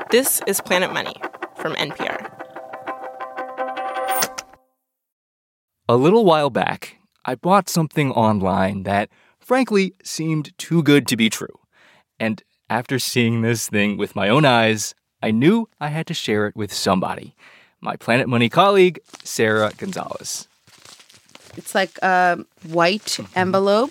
This is Planet Money from NPR. A little while back, I bought something online that, frankly, seemed too good to be true. And after seeing this thing with my own eyes, I knew I had to share it with somebody. My Planet Money colleague, Sarah Gonzalez. It's like a white envelope.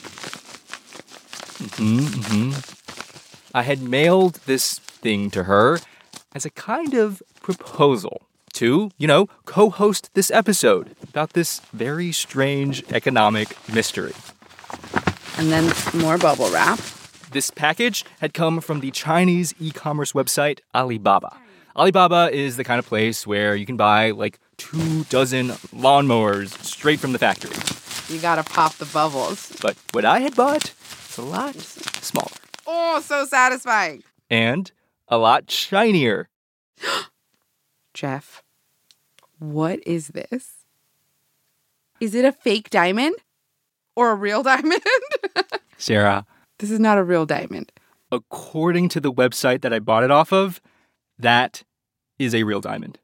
I had mailed this thing to her as a kind of proposal to, co-host this episode about this very strange economic mystery. And then more bubble wrap. This package had come from the Chinese e-commerce website Alibaba. Alibaba is the kind of place where you can buy like 24 lawnmowers straight from the factory. You gotta pop the bubbles. But what I had bought was a lot smaller. Oh, so satisfying. And a lot shinier. Jeff, what is this? Is it a fake diamond? Or a real diamond? Sarah. This is not a real diamond. According to the website that I bought it off of, that is a real diamond.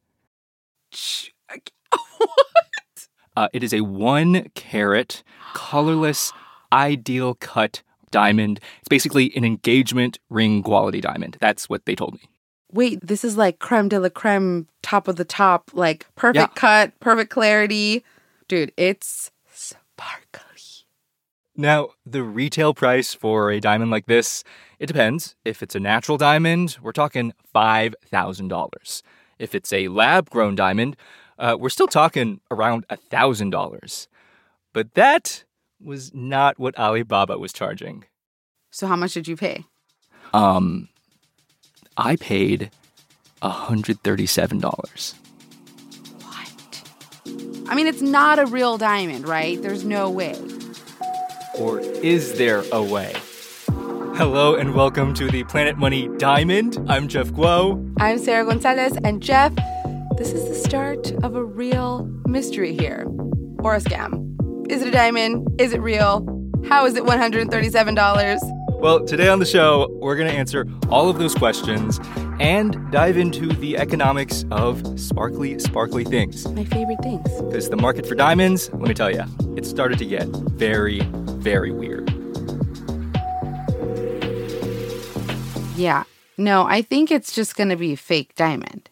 What? It is a 1-carat, colorless, ideal cut diamond. It's basically an engagement ring quality diamond. That's what they told me. Wait, this is like creme de la creme, top of the top, like perfect cut, perfect clarity. Dude, it's sparkly. Now, the retail price for a diamond like this, it depends. If it's a natural diamond, we're talking $5,000. If it's a lab-grown diamond, we're still talking around $1,000. But that was not what Alibaba was charging. So how much did you pay? I paid $137. What? I mean, it's not a real diamond, right? There's no way. Or is there a way? Hello and welcome to the Planet Money Diamond. I'm Jeff Guo. I'm Sarah Gonzalez. And Jeff, this is the start of a real mystery here. Or a scam. Is it a diamond? Is it real? How is it $137? Well, today on the show, we're going to answer all of those questions and dive into the economics of sparkly, sparkly things. My favorite things. Because the market for diamonds, let me tell you, it started to get very, very weird. Yeah. No, I think it's just going to be a fake diamond.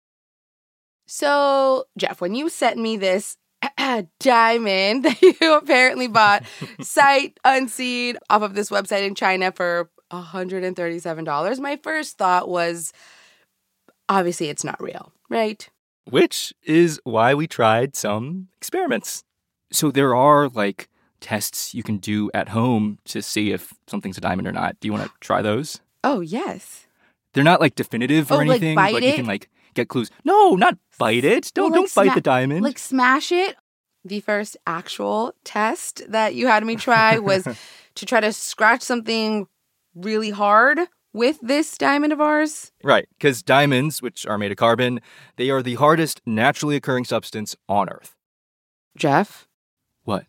So, Jeff, when you sent me this diamond that you apparently bought sight unseen off of this website in China for $137, my first thought was, obviously it's not real, right? Which is why we tried some experiments. So there are, tests you can do at home to see if something's a diamond or not. Do you want to try those? Oh, yes. They're not, definitive or anything, bite but it? you can, get clues. No, not bite it. Don't bite the diamond. Smash it. The first actual test that you had me try was to try to scratch something really hard with this diamond of ours. Right, because diamonds, which are made of carbon, they are the hardest naturally occurring substance on Earth. Jeff? What?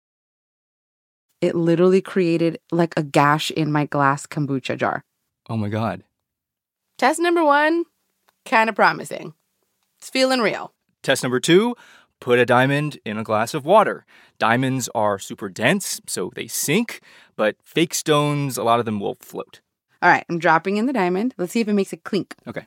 It literally created a gash in my glass kombucha jar. Oh my God. Test number 1, kind of promising. It's feeling real. Test number 2, put a diamond in a glass of water. Diamonds are super dense, so they sink, but fake stones, a lot of them will float. All right, I'm dropping in the diamond. Let's see if it makes a clink. Okay.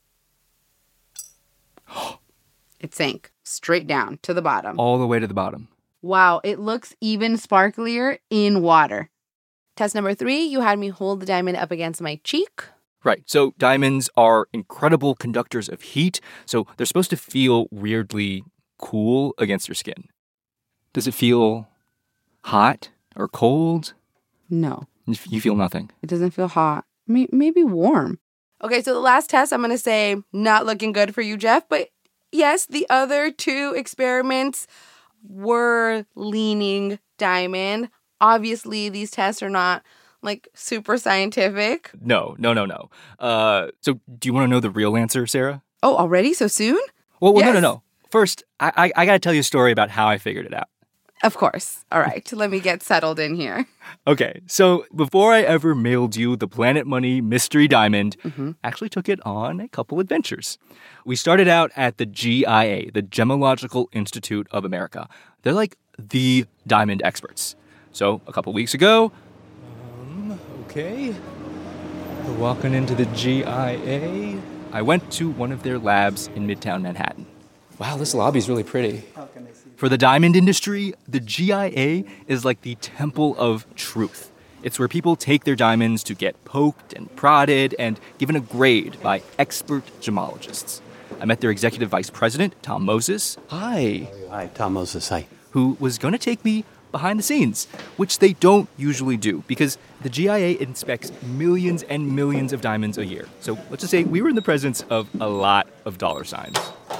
It sank straight down to the bottom. All the way to the bottom. Wow, it looks even sparklier in water. Test number 3, you had me hold the diamond up against my cheek. Right, so diamonds are incredible conductors of heat, so they're supposed to feel weirdly cool against your skin. Does it feel hot or cold? No. You feel nothing. It doesn't feel hot. Maybe warm. Okay, so the last test, I'm going to say not looking good for you, Jeff. But yes, the other 2 experiments were leaning diamond. Obviously, these tests are not super scientific. No. So do you want to know the real answer, Sarah? Oh, already? So soon? Well, yes. No. First, I got to tell you a story about how I figured it out. Of course. All right, let me get settled in here. Okay, so before I ever mailed you the Planet Money Mystery Diamond, I actually took it on a couple adventures. We started out at the GIA, the Gemological Institute of America. They're like the diamond experts. So a couple weeks ago, we're walking into the GIA. I went to one of their labs in Midtown Manhattan. Wow, this lobby's really pretty. For the diamond industry, the GIA is like the temple of truth. It's where people take their diamonds to get poked and prodded and given a grade by expert gemologists. I met their executive vice president, Tom Moses. Hi. Hi, Tom Moses. Hi. Who was going to take me behind the scenes, which they don't usually do because the GIA inspects millions and millions of diamonds a year. So let's just say we were in the presence of a lot of dollar signs.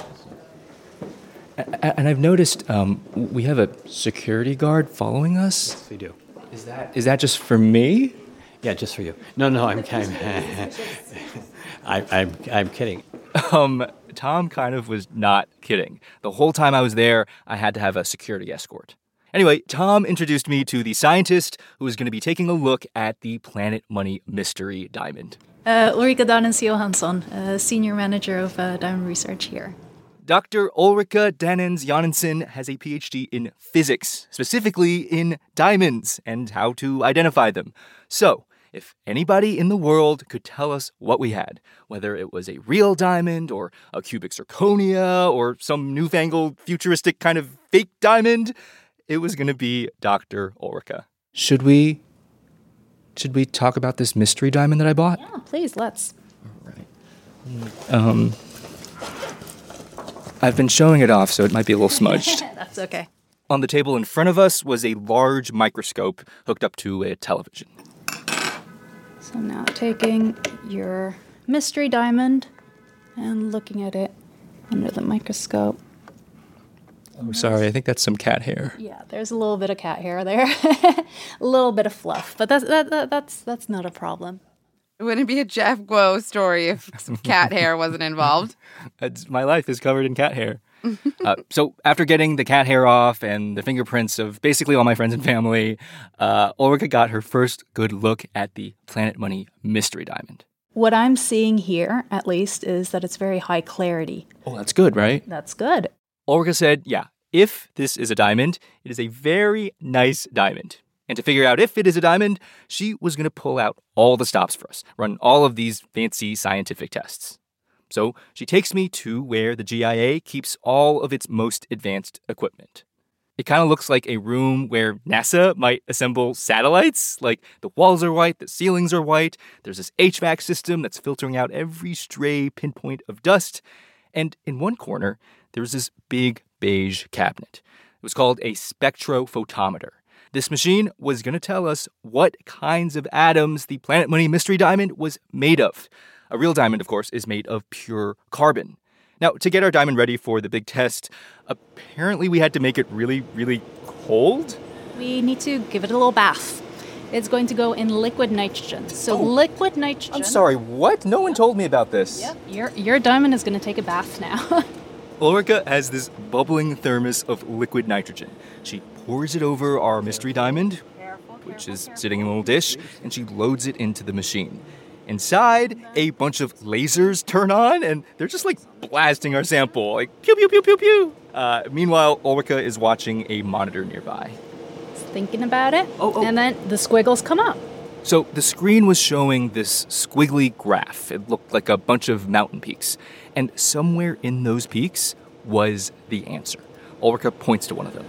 And I've noticed we have a security guard following us. Yes, we do. Is that just for me? Yeah, just for you. No, I'm kidding. Tom kind of was not kidding. The whole time I was there, I had to have a security escort. Anyway, Tom introduced me to the scientist who was going to be taking a look at the Planet Money Mystery Diamond. Ulrika Danens Johansson, Senior Manager of Diamond Research here. Dr. Ulrika Danens Johansson has a PhD in physics, specifically in diamonds and how to identify them. So, if anybody in the world could tell us what we had, whether it was a real diamond or a cubic zirconia or some newfangled futuristic kind of fake diamond, it was going to be Dr. Ulrika. Should we talk about this mystery diamond that I bought? Yeah, please, let's. All right. I've been showing it off, so it might be a little smudged. That's okay. On the table in front of us was a large microscope hooked up to a television. So now taking your mystery diamond and looking at it under the microscope. Oh, sorry, I think that's some cat hair. Yeah, there's a little bit of cat hair there. A little bit of fluff, but that's not a problem. It wouldn't be a Jeff Guo story if some cat hair wasn't involved. My life is covered in cat hair. So after getting the cat hair off and the fingerprints of basically all my friends and family, Ulrika got her first good look at the Planet Money Mystery Diamond. What I'm seeing here, at least, is that it's very high clarity. Oh, that's good, right? That's good. Ulrika said, yeah, if this is a diamond, it is a very nice diamond. And to figure out if it is a diamond, she was going to pull out all the stops for us, run all of these fancy scientific tests. So she takes me to where the GIA keeps all of its most advanced equipment. It kind of looks like a room where NASA might assemble satellites. Like the walls are white, the ceilings are white. There's this HVAC system that's filtering out every stray pinpoint of dust. And in one corner, there was this big beige cabinet. It was called a spectrophotometer. This machine was going to tell us what kinds of atoms the Planet Money Mystery Diamond was made of. A real diamond, of course, is made of pure carbon. Now, to get our diamond ready for the big test, apparently we had to make it really, really cold. We need to give it a little bath. It's going to go in liquid nitrogen. So liquid nitrogen... I'm sorry, what? No one told me about this. Yep, your diamond is going to take a bath now. Ulrika has this bubbling thermos of liquid nitrogen. She pours it over our mystery diamond, which is sitting in a little dish, and she loads it into the machine. Inside, a bunch of lasers turn on, and they're just like blasting our sample, like pew, pew, pew, pew, pew. Meanwhile, Ulrika is watching a monitor nearby. Thinking about it, and then the squiggles come up. So the screen was showing this squiggly graph. It looked like a bunch of mountain peaks. And somewhere in those peaks was the answer. Ulrika points to one of them.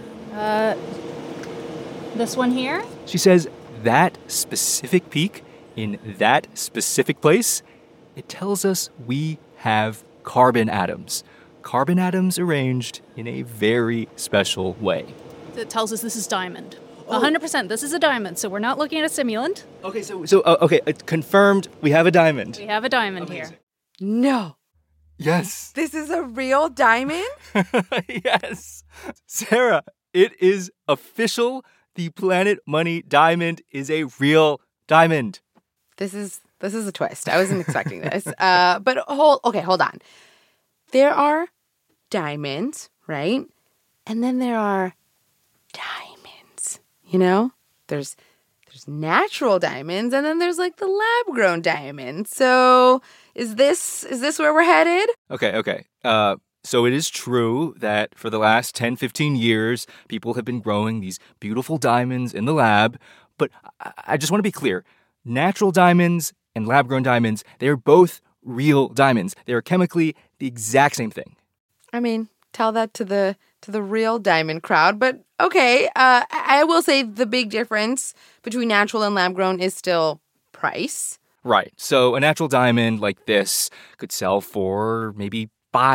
This one here? She says that specific peak in that specific place, it tells us we have carbon atoms. Carbon atoms arranged in a very special way. It tells us this is diamond. 100%, this is a diamond, so we're not looking at a simulant. Okay, confirmed, we have a diamond. We have a diamond here. No. Yes. This is a real diamond? Yes. Sarah, it is official. The Planet Money Diamond is a real diamond. This is a twist. I wasn't expecting this. But hold on. There are diamonds, right? And then there are diamonds. You know, there's natural diamonds, and then there's like the lab-grown diamond. So is this where we're headed? Okay. So it is true that for the last 10, 15 years, people have been growing these beautiful diamonds in the lab. But I just want to be clear. Natural diamonds and lab-grown diamonds, they are both real diamonds. They are chemically the exact same thing. I mean, tell that to the real diamond crowd. But okay, I will say the big difference between natural and lab-grown is still price. Right. So a natural diamond like this could sell for maybe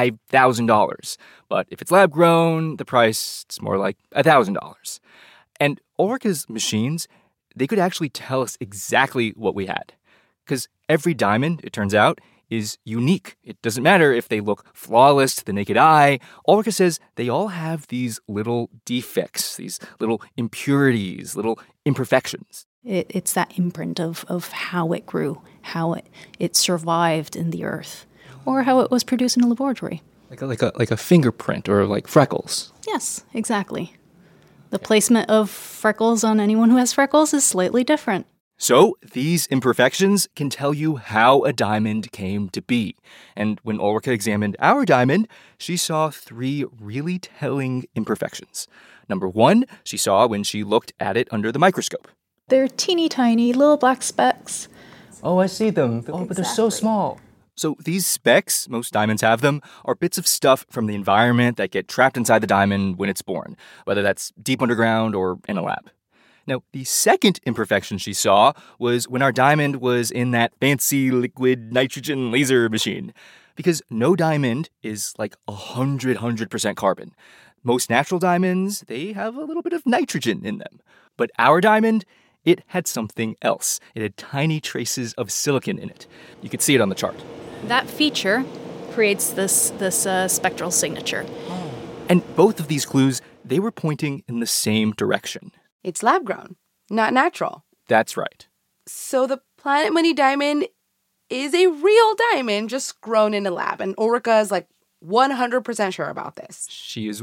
$5,000. But if it's lab-grown, the price is more like $1,000. And Orica's machines, they could actually tell us exactly what we had. Because every diamond, it turns out, is unique. It doesn't matter if they look flawless to the naked eye. Orica says they all have these little defects, these little impurities, little imperfections. It's that imprint of how it grew, how it survived in the earth, or how it was produced in a laboratory. Like a fingerprint or like freckles. Yes, exactly. The placement of freckles on anyone who has freckles is slightly different. So these imperfections can tell you how a diamond came to be. And when Ulrika examined our diamond, she saw 3 really telling imperfections. Number 1, she saw when she looked at it under the microscope. They're teeny tiny little black specks. Oh, I see them. Oh, but they're so small. So these specks, most diamonds have them, are bits of stuff from the environment that get trapped inside the diamond when it's born, whether that's deep underground or in a lab. Now, the second imperfection she saw was when our diamond was in that fancy liquid nitrogen laser machine. Because no diamond is like 100% carbon. Most natural diamonds, they have a little bit of nitrogen in them. But our diamond, it had something else. It had tiny traces of silicon in it. You could see it on the chart. That feature creates this spectral signature. And both of these clues, they were pointing in the same direction. It's lab-grown, not natural. That's right. So the Planet Money diamond is a real diamond just grown in a lab. And Ulrika is like 100% sure about this. She is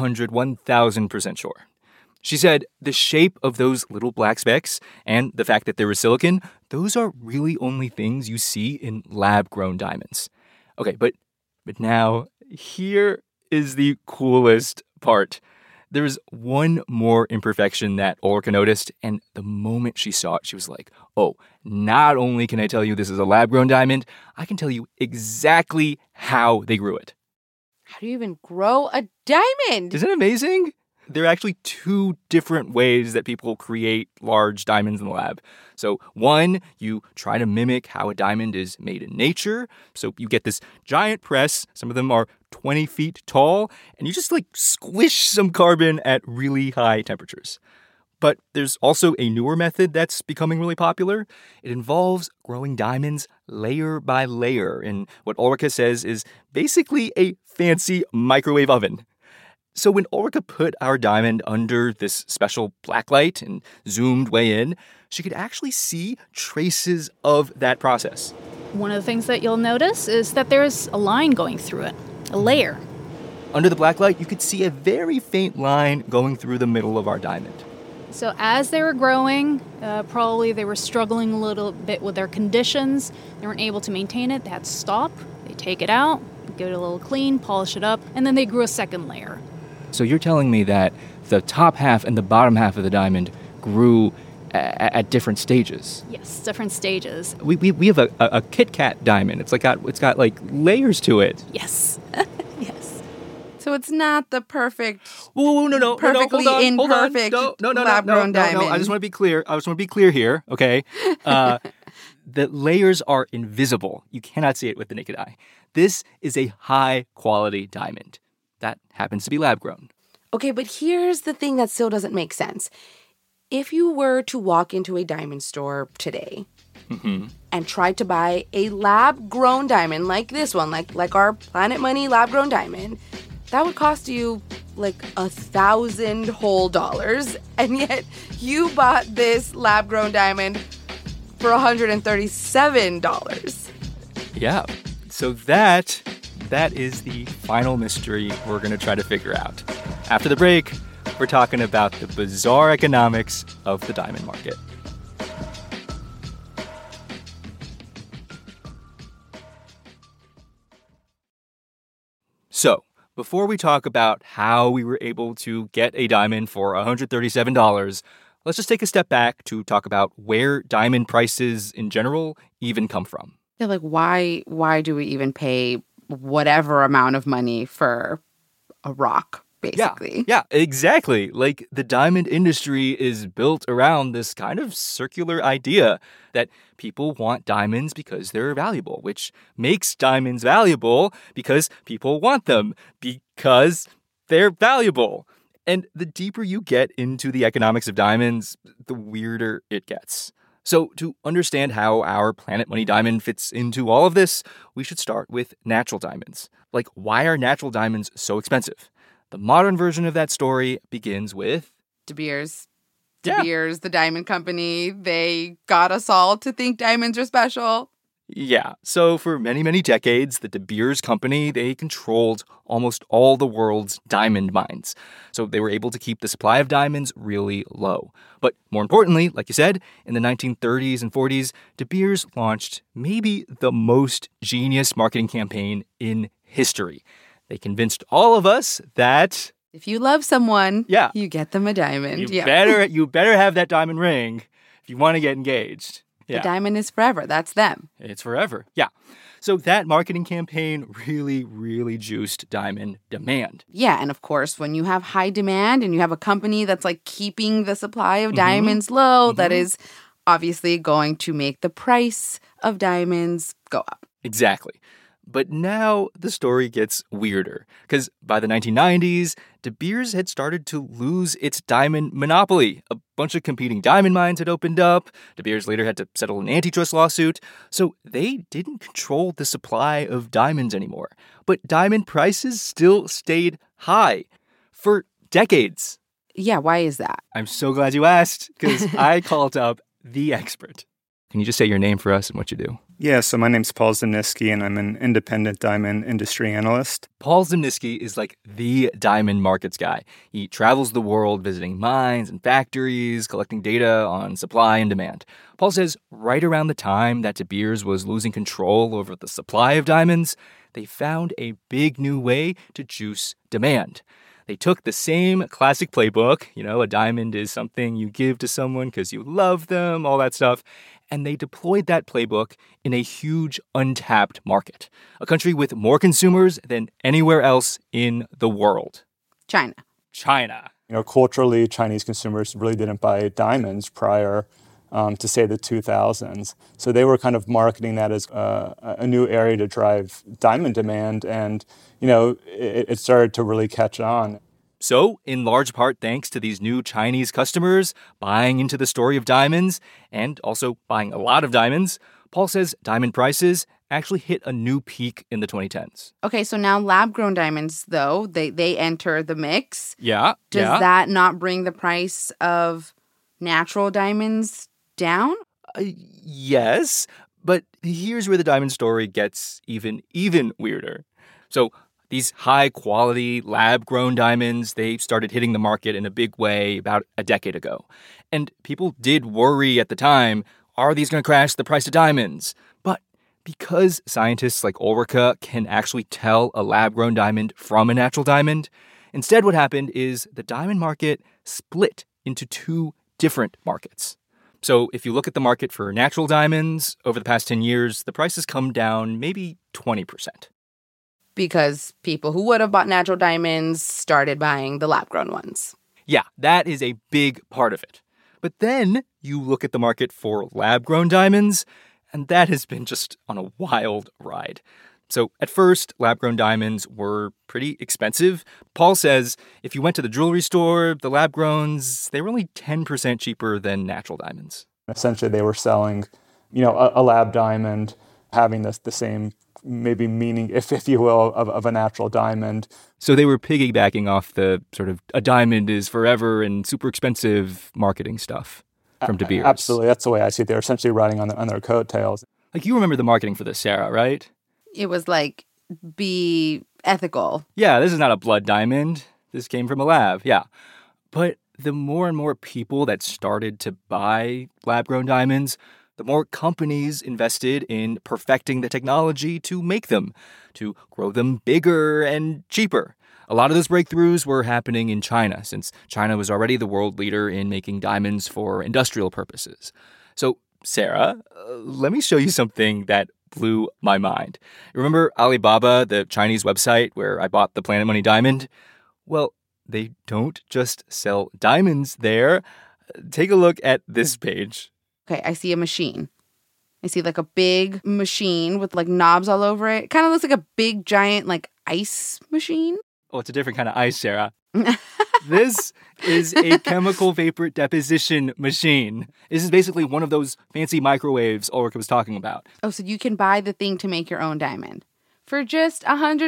1,000% sure. She said the shape of those little black specks and the fact that there was silicon, those are really only things you see in lab-grown diamonds. Okay, but now here is the coolest part. There was one more imperfection that Ulrika noticed, and the moment she saw it, she was like, oh, not only can I tell you this is a lab-grown diamond, I can tell you exactly how they grew it. How do you even grow a diamond? Isn't it amazing? There are actually 2 different ways that people create large diamonds in the lab. So 1, you try to mimic how a diamond is made in nature. So you get this giant press. Some of them are 20 feet tall. And you just squish some carbon at really high temperatures. But there's also a newer method that's becoming really popular. It involves growing diamonds layer by layer in what Ulrika says is basically a fancy microwave oven. So when Ulrika put our diamond under this special blacklight and zoomed way in, she could actually see traces of that process. One of the things that you'll notice is that there's a line going through it, a layer. Under the blacklight, you could see a very faint line going through the middle of our diamond. So as they were growing, probably they were struggling a little bit with their conditions. They weren't able to maintain it. They had to stop. They take it out, give it a little clean, polish it up, and then they grew a second layer. So you're telling me that the top half and the bottom half of the diamond grew at different stages? Yes, different stages. We have a Kit Kat diamond. It's got layers to it. Yes, yes. So it's not the perfect, perfectly imperfect lab-grown diamond. I just want to be clear here, okay? The layers are invisible. You cannot see it with the naked eye. This is a high-quality diamond. That happens to be lab-grown. Okay, but here's the thing that still doesn't make sense. If you were to walk into a diamond store today and try to buy a lab-grown diamond like this one, like our Planet Money lab-grown diamond, that would cost you $1,000 whole, and yet you bought this lab-grown diamond for $137. Yeah, so that is the final mystery we're going to try to figure out. After the break, We're talking about the bizarre economics of the diamond market. So, before we talk about how we were able to get a diamond for $137, let's just take a step back to talk about where diamond prices in general even come from. Yeah, like why do we even pay whatever amount of money for a rock, basically? Yeah, exactly. Like the diamond industry is built around this kind of circular idea that people want diamonds because they're valuable, which makes diamonds valuable because people want them because they're valuable. And the deeper you get into the economics of diamonds, the weirder it gets. So to understand how our Planet Money diamond fits into all of this, we should start with natural diamonds. Like, why are natural diamonds so expensive? The modern version of that story begins with De Beers. Yeah. De Beers, the diamond company, they got us all to think diamonds are special. Yeah, so for many, many decades, the De Beers company, they controlled almost all the world's diamond mines. So they were able to keep the supply of diamonds really low. But more importantly, like you said, in the 1930s and 40s, De Beers launched maybe the most genius marketing campaign in history. They convinced all of us that If you love someone, Yeah. you get them a diamond. you better have that diamond ring if you want to get engaged. The diamond is forever. That's them. It's forever. Yeah. So that marketing campaign really, really juiced diamond demand. Yeah, and of course, when you have high demand and you have a company that's like keeping the supply of diamonds low, that is obviously going to make the price of diamonds go up. Exactly. But now the story gets weirder, because by the 1990s, De Beers had started to lose its diamond monopoly. A bunch of competing diamond mines had opened up. De Beers later had to settle an antitrust lawsuit. So they didn't control the supply of diamonds anymore. But diamond prices still stayed high for decades. Yeah, why is that? I'm so glad you asked, because I called up the expert. Can you just say your name for us and what you do? Yeah, so my name's Paul Zimnisky, and I'm an independent diamond industry analyst. Paul Zimnisky is like the diamond markets guy. He travels the world visiting mines and factories, collecting data on supply and demand. Paul says right around the time that De Beers was losing control over the supply of diamonds, they found a big new way to juice demand. They took the same classic playbook, a diamond is something you give to someone because you love them, all that stuff, and they deployed that playbook in a huge untapped market, a country with more consumers than anywhere else in the world. China. Culturally, Chinese consumers really didn't buy diamonds prior to, say, the 2000s. So they were kind of marketing that as a new area to drive diamond demand, and, it started to really catch on. So, in large part thanks to these new Chinese customers buying into the story of diamonds and also buying a lot of diamonds, Paul says diamond prices actually hit a new peak in the 2010s. Okay, so now lab-grown diamonds, though, they enter the mix. Yeah. Does that not bring the price of natural diamonds down? Yes, but here's where the diamond story gets even weirder. So, these high-quality, lab-grown diamonds, they started hitting the market in a big way about a decade ago. And people did worry at the time, are these going to crash the price of diamonds? But because scientists like Ulrika can actually tell a lab-grown diamond from a natural diamond, instead what happened is the diamond market split into two different markets. So if you look at the market for natural diamonds, over the past 10 years, the price has come down maybe 20%. Because people who would have bought natural diamonds started buying the lab-grown ones. Yeah, that is a big part of it. But then you look at the market for lab-grown diamonds, and that has been just on a wild ride. So at first, lab-grown diamonds were pretty expensive. Paul says if you went to the jewelry store, the lab-growns, they were only 10% cheaper than natural diamonds. Essentially, they were selling, a lab diamond, having the same maybe meaning, if you will, of a natural diamond. So they were piggybacking off the sort of a diamond is forever and super expensive marketing stuff from De Beers. Absolutely. That's the way I see it. They're essentially riding on their coattails. Like, you remember the marketing for this, Sarah, right? It was like, be ethical. Yeah, this is not a blood diamond. This came from a lab. Yeah. But the more and more people that started to buy lab-grown diamonds, the more companies invested in perfecting the technology to make them, to grow them bigger and cheaper. A lot of those breakthroughs were happening in China, since China was already the world leader in making diamonds for industrial purposes. So, Sarah, let me show you something that blew my mind. Remember Alibaba, the Chinese website where I bought the Planet Money diamond? Well, they don't just sell diamonds there. Take a look at this page. Okay, I see a machine. I see like a big machine with like knobs all over it. It kind of looks like a big giant like ice machine. Oh, it's a different kind of ice, Sarah. This is a chemical vapor deposition machine. This is basically one of those fancy microwaves Ulrika was talking about. Oh, so you can buy the thing to make your own diamond for just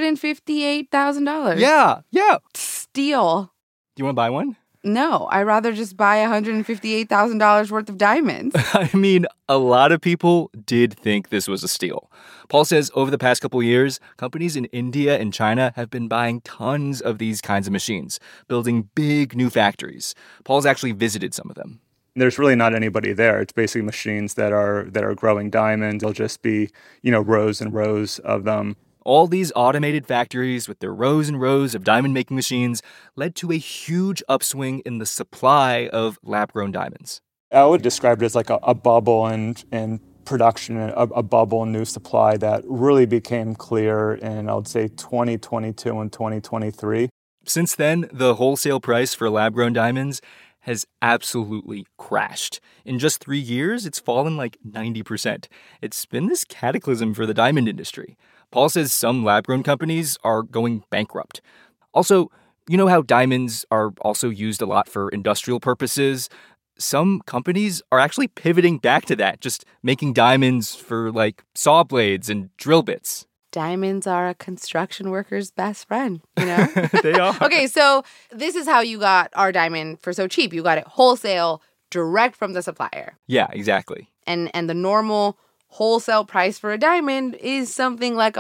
$158,000. Yeah. Steal. Do you want to buy one? No, I'd rather just buy $158,000 worth of diamonds. I mean, a lot of people did think this was a steal. Paul says over the past couple years, companies in India and China have been buying tons of these kinds of machines, building big new factories. Paul's actually visited some of them. There's really not anybody there. It's basically machines that are growing diamonds. There'll just be, rows and rows of them. All these automated factories with their rows and rows of diamond-making machines led to a huge upswing in the supply of lab-grown diamonds. I would describe it as like a bubble in production, a bubble in new supply that really became clear in, I would say, 2022 and 2023. Since then, the wholesale price for lab-grown diamonds has absolutely crashed. In just 3 years, it's fallen like 90%. It's been this cataclysm for the diamond industry. Paul says some lab-grown companies are going bankrupt. Also, you know how diamonds are also used a lot for industrial purposes? Some companies are actually pivoting back to that, just making diamonds for like saw blades and drill bits. Diamonds are a construction worker's best friend, you know? They are. Okay, so this is how you got our diamond for so cheap. You got it wholesale, direct from the supplier. Yeah, exactly. And the normal wholesale price for a diamond is something like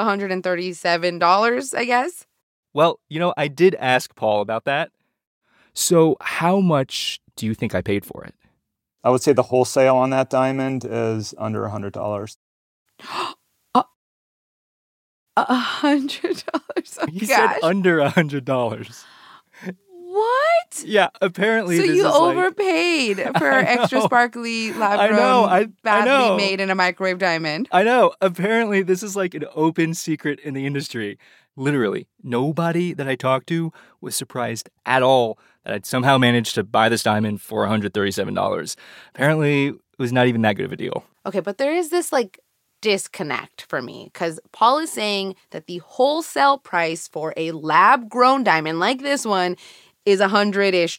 $137, I guess. Well, I did ask Paul about that. So how much do you think I paid for it? I would say the wholesale on that diamond is under $100. $100? Oh, He gosh. said under $100. What? Yeah, apparently So this you is overpaid for extra know. sparkly I lab-grown, know. I badly know. made in a microwave diamond. I know. Apparently, this is like an open secret in the industry. Literally, nobody that I talked to was surprised at all that I'd somehow managed to buy this diamond for $137. Apparently, it was not even that good of a deal. Okay, but there is this disconnect for me because Paul is saying that the wholesale price for a lab-grown diamond like this one is $100-ish.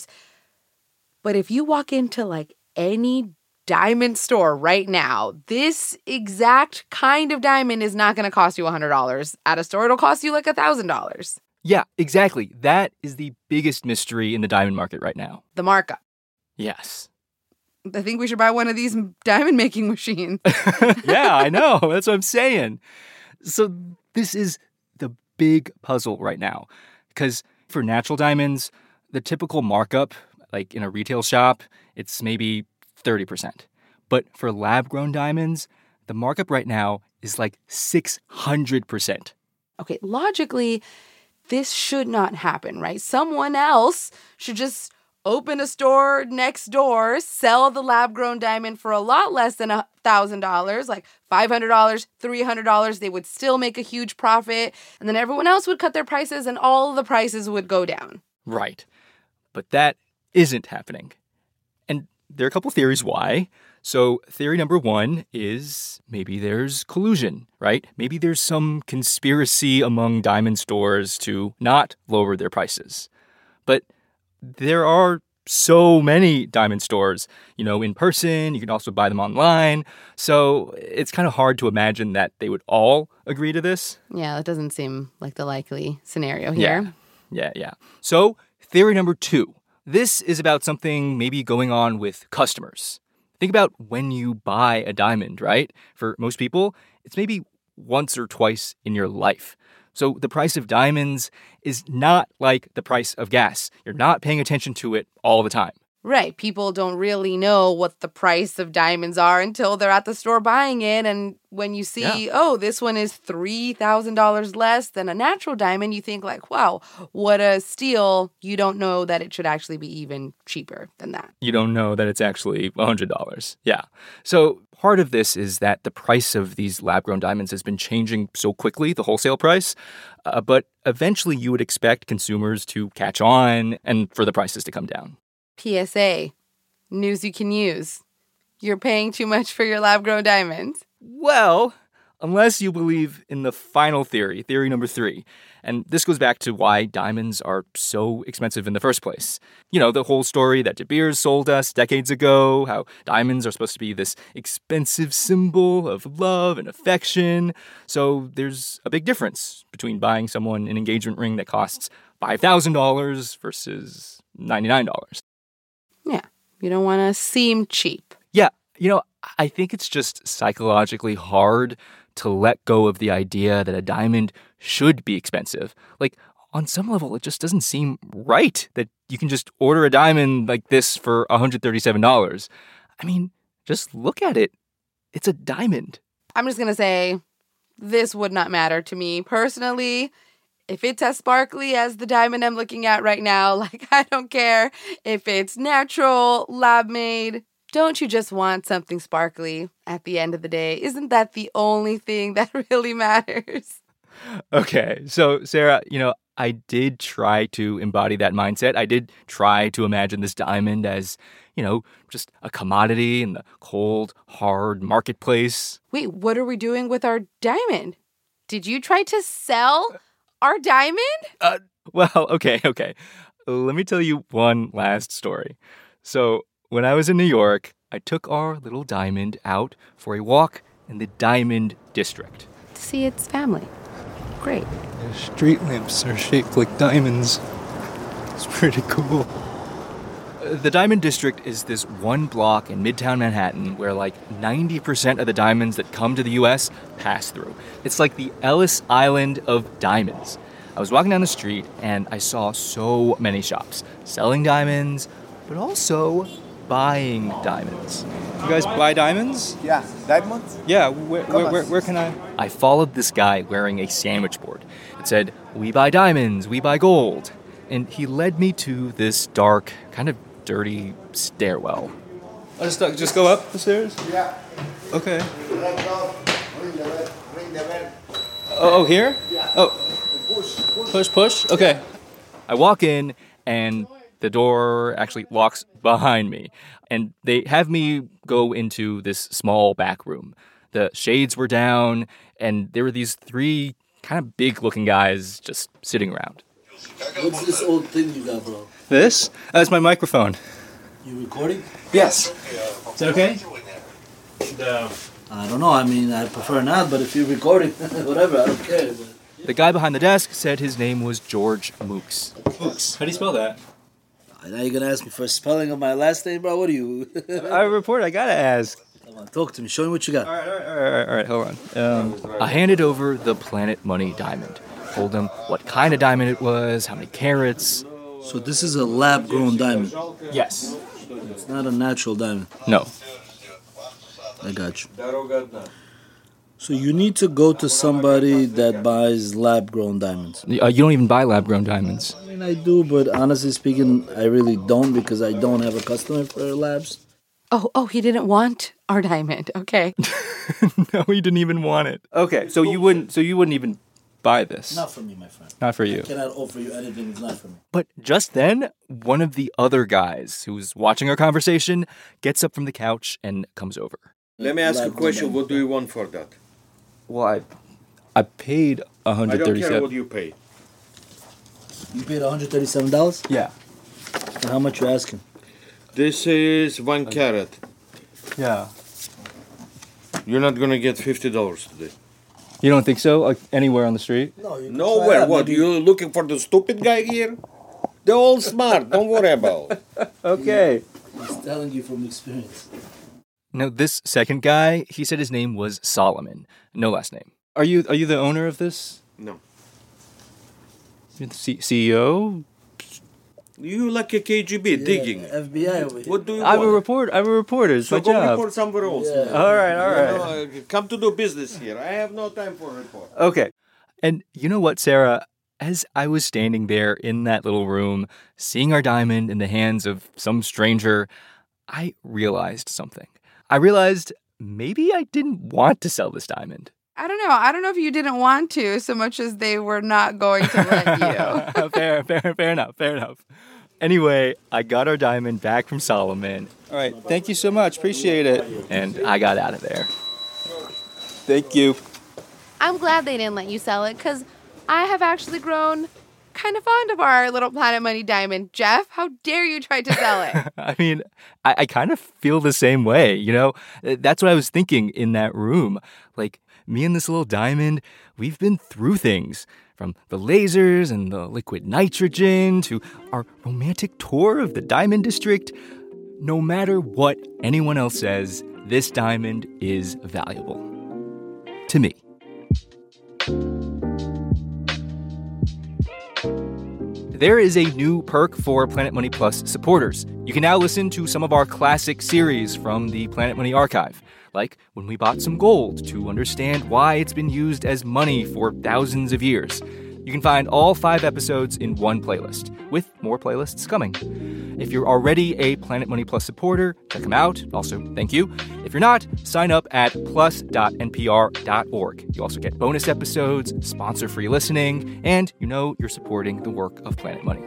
But if you walk into any diamond store right now, this exact kind of diamond is not going to cost you $100. At a store, it'll cost you $1,000. Yeah, exactly. That is the biggest mystery in the diamond market right now. The markup. Yes. I think we should buy one of these diamond making machines. Yeah, I know. That's what I'm saying. So this is the big puzzle right now. Because for natural diamonds, the typical markup, like in a retail shop, it's maybe 30%. But for lab-grown diamonds, the markup right now is like 600%. Okay, logically, this should not happen, right? Someone else should just open a store next door, sell the lab-grown diamond for a lot less than $1,000, like $500, $300. They would still make a huge profit. And then everyone else would cut their prices and all the prices would go down. Right. But that isn't happening. And there are a couple theories why. So theory number one is maybe there's collusion, right? Maybe there's some conspiracy among diamond stores to not lower their prices. But there are so many diamond stores, in person. You can also buy them online. So it's kind of hard to imagine that they would all agree to this. Yeah, that doesn't seem like the likely scenario here. Yeah. So theory number two. This is about something maybe going on with customers. Think about when you buy a diamond, right? For most people, it's maybe once or twice in your life. So the price of diamonds is not like the price of gas. You're not paying attention to it all the time. Right. People don't really know what the price of diamonds are until they're at the store buying it. And when you see, oh, this one is $3,000 less than a natural diamond, you think like, wow, what a steal. You don't know that it should actually be even cheaper than that. You don't know that it's actually $100. Yeah. So part of this is that the price of these lab-grown diamonds has been changing so quickly, the wholesale price. But eventually you would expect consumers to catch on and for the prices to come down. PSA, news you can use. You're paying too much for your lab-grown diamonds. Well, unless you believe in the final theory, theory number 3. And this goes back to why diamonds are so expensive in the first place. You know, the whole story that De Beers sold us decades ago, how diamonds are supposed to be this expensive symbol of love and affection. So there's a big difference between buying someone an engagement ring that costs $5,000 versus $99. Yeah, you don't want to seem cheap. Yeah, you know, I think it's just psychologically hard to let go of the idea that a diamond should be expensive. Like, on some level, it just doesn't seem right that you can just order a diamond like this for $137. I mean, just look at it. It's a diamond. I'm just going to say, this would not matter to me personally. If it's as sparkly as the diamond I'm looking at right now, like, I don't care if it's natural, lab-made. Don't you just want something sparkly at the end of the day? Isn't that the only thing that really matters? Okay, so Sarah, you know, I did try to embody that mindset. I did try to imagine this diamond as, you know, just a commodity in the cold, hard marketplace. Wait, what are we doing with our diamond? Did you try to sell our diamond? Well, okay. Let me tell you one last story. So, when I was in New York, I took our little diamond out for a walk in the Diamond District. To see its family. Great. The street lamps are shaped like diamonds. It's pretty cool. The Diamond District is this one block in Midtown Manhattan where like 90% of the diamonds that come to the U.S. pass through. It's like the Ellis Island of diamonds. I was walking down the street and I saw so many shops selling diamonds, but also buying diamonds. You guys buy diamonds? Yeah, diamonds? Yeah, where can I? I followed this guy wearing a sandwich board. It said, "We buy diamonds, we buy gold." And he led me to this dark, kind of dirty stairwell. I just go up the stairs? Yeah. Okay. Ring the bell. Oh, here? Yeah. Oh, push. Okay. I walk in and the door actually locks behind me. And they have me go into this small back room. The shades were down and there were these 3 kind of big looking guys just sitting around. What's this old thing you got, bro? This? That's my microphone. You recording? Yes. Is that okay? I don't know. I mean, I prefer not, but if you're recording, whatever, I don't care. But... The guy behind the desk said his name was George Mooks. Mooks? How do you spell that? Now you're going to ask me for spelling of my last name, bro? What are you? I gotta ask. Come on, talk to me. Show me what you got. All right, hold on. I handed over the Planet Money diamond. Told him what kind of diamond it was, how many carats. So this is a lab-grown diamond? Yes. It's not a natural diamond? No. I got you. So you need to go to somebody that buys lab-grown diamonds. You don't even buy lab-grown diamonds. I mean, I do, but honestly speaking, I really don't because I don't have a customer for labs. Oh, he didn't want our diamond. Okay. No, he didn't even want it. Okay, so you wouldn't even buy this. Not for me, my friend. Not for you. I cannot offer you anything that's not for me. But just then, one of the other guys who was watching our conversation gets up from the couch and comes over. Let me ask you a question. What do you want for that? Well, I paid $137. I don't care what you pay. You paid $137? Yeah. And how much you asking? This is 1 carat. Yeah. You're not gonna get $50 today. You don't think so? Like anywhere on the street? No, you can Nowhere. try What? maybe. You looking for the stupid guy here? They're all smart. Don't worry about it. Okay. He's telling you from experience. Now, this second guy, he said his name was Solomon. No last name. Are you the owner of this? No. You're the CEO? You like a KGB digging. FBI over here. What do you I'm a want? reporter. It's So my go job. report somewhere else. Yeah. All right. Come to do business here. I have no time for report. Okay. And you know what, Sarah? As I was standing there in that little room, seeing our diamond in the hands of some stranger, I realized something. I realized maybe I didn't want to sell this diamond. I don't know. I don't know if you didn't want to so much as they were not going to let you. Fair enough. Anyway, I got our diamond back from Solomon. All right, thank you so much. Appreciate it. And I got out of there. Thank you. I'm glad they didn't let you sell it because I have actually grown kind of fond of our little Planet Money diamond. Jeff, how dare you try to sell it? I mean, I kind of feel the same way, you know? That's what I was thinking in that room. Like, me and this little diamond, we've been through things. From the lasers and the liquid nitrogen to our romantic tour of the Diamond District. No matter what anyone else says, this diamond is valuable. To me. There is a new perk for Planet Money Plus supporters. You can now listen to some of our classic series from the Planet Money archive, like when we bought some gold to understand why it's been used as money for thousands of years. You can find all 5 episodes in one playlist, with more playlists coming. If you're already a Planet Money Plus supporter, check them out. Also, thank you. If you're not, sign up at plus.npr.org. You also get bonus episodes, sponsor-free listening, and you know you're supporting the work of Planet Money.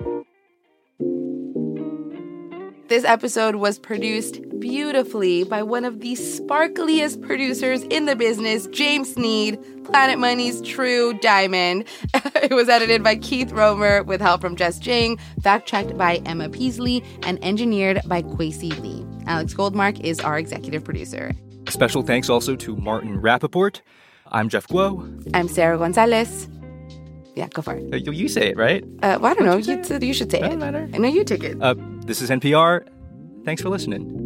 This episode was produced beautifully by one of the sparkliest producers in the business, James Sneed, Planet Money's true diamond. It was edited by Keith Romer with help from Jess Jang, fact-checked by Emma Peasley, and engineered by Kwesi Lee. Alex Goldmark is our executive producer. Special thanks also to Martin Rappaport. I'm Jeff Guo. I'm Sarah Gonzalez. Yeah, go for it. You say it, right? Well, I don't know. You should say it. Doesn't matter. I know you took it. This is NPR. Thanks for listening.